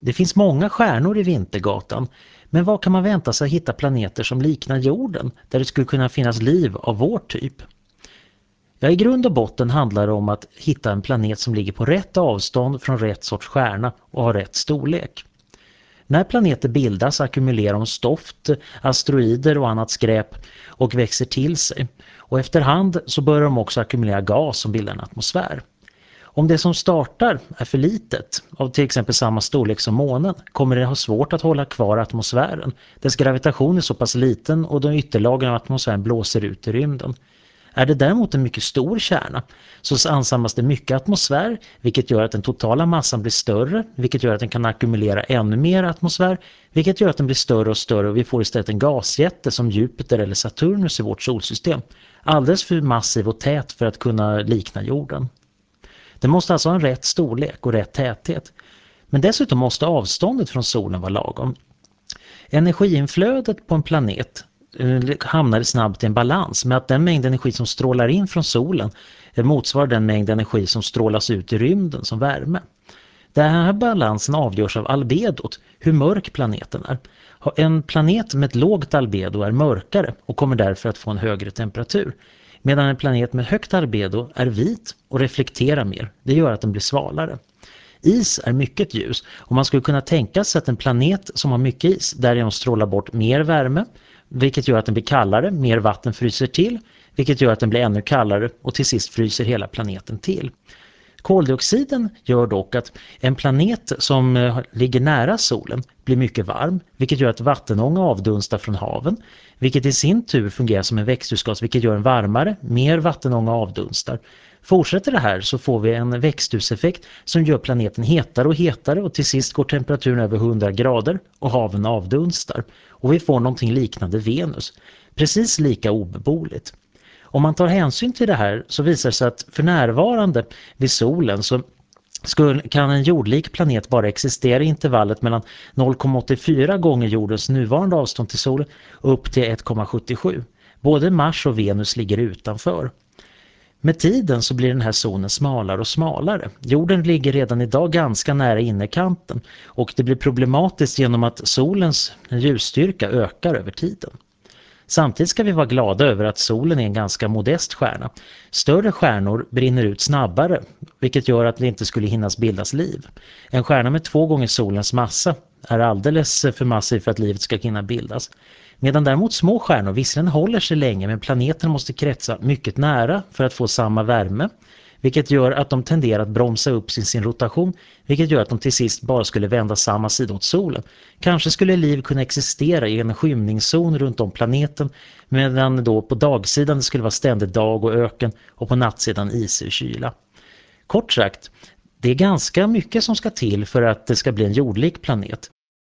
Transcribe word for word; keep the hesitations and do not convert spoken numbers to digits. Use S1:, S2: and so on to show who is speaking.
S1: Det finns många stjärnor i Vintergatan, men vad kan man vänta sig att hitta planeter som liknar jorden, där det skulle kunna finnas liv av vår typ? Ja, i grund och botten handlar det om att hitta en planet som ligger på rätt avstånd från rätt sorts stjärna och har rätt storlek. När planeter bildas ackumulerar de stoft, asteroider och annat skräp och växer till sig. Och efterhand så börjar de också ackumulera gas som bildar en atmosfär. Om det som startar är för litet, av till exempel samma storlek som månen, kommer det ha svårt att hålla kvar atmosfären. Dess gravitation är så pass liten och de ytterlagren av atmosfären blåser ut i rymden. Är det däremot en mycket stor kärna så ansamlas det mycket atmosfär, vilket gör att den totala massan blir större, vilket gör att den kan ackumulera ännu mer atmosfär, vilket gör att den blir större och större och vi får istället en gasjätte som Jupiter eller Saturnus i vårt solsystem. Alldeles för massiv och tät för att kunna likna jorden. Den måste alltså ha en rätt storlek och rätt täthet. Men dessutom måste avståndet från solen vara lagom. Energiinflödet på en planet hamnar snabbt i en balans med att den mängd energi som strålar in från solen motsvarar den mängd energi som strålas ut i rymden som värme. Den här balansen avgörs av albedot, hur mörk planeten är. En planet med ett lågt albedo är mörkare och kommer därför att få en högre temperatur. Medan en planet med högt albedo är vit och reflekterar mer. Det gör att den blir svalare. Is är mycket ljus och man skulle kunna tänka sig att en planet som har mycket is därigenom strålar bort mer värme, vilket gör att den blir kallare, mer vatten fryser till, vilket gör att den blir ännu kallare och till sist fryser hela planeten till. Koldioxiden gör dock att en planet som ligger nära solen blir mycket varm, vilket gör att vattenånga avdunstar från haven, vilket i sin tur fungerar som en växthusgas, vilket gör den varmare, mer vattenånga avdunstar. Fortsätter det här så får vi en växthuseffekt som gör planeten hetare och hetare och till sist går temperaturen över hundra grader och haven avdunstar. Och vi får någonting liknande Venus, precis lika obeboeligt. Om man tar hänsyn till det här så visar det sig att för närvarande vid solen så skulle, kan en jordlik planet bara existera i intervallet mellan noll komma åttiofyra gånger jordens nuvarande avstånd till solen upp till ett komma sjuttiosju. Både Mars och Venus ligger utanför. Med tiden så blir den här zonen smalare och smalare. Jorden ligger redan idag ganska nära innerkanten och det blir problematiskt genom att solens ljusstyrka ökar över tiden. Samtidigt ska vi vara glada över att solen är en ganska modest stjärna. Större stjärnor brinner ut snabbare, vilket gör att det inte skulle hinnas bildas liv. En stjärna med två gånger solens massa är alldeles för massiv för att livet ska hinna bildas. Medan däremot små stjärnor visserligen håller sig länge, men planeten måste kretsa mycket nära för att få samma värme, vilket gör att de tenderar att bromsa upp sin, sin rotation, vilket gör att de till sist bara skulle vända samma sida åt solen. Kanske skulle liv kunna existera i en skymningszon runt om planeten, medan då på dagsidan det skulle vara ständigt dag och öken och på nattsidan is och kyla. Kort sagt, det är ganska mycket som ska till för att det ska bli en jordlik planet.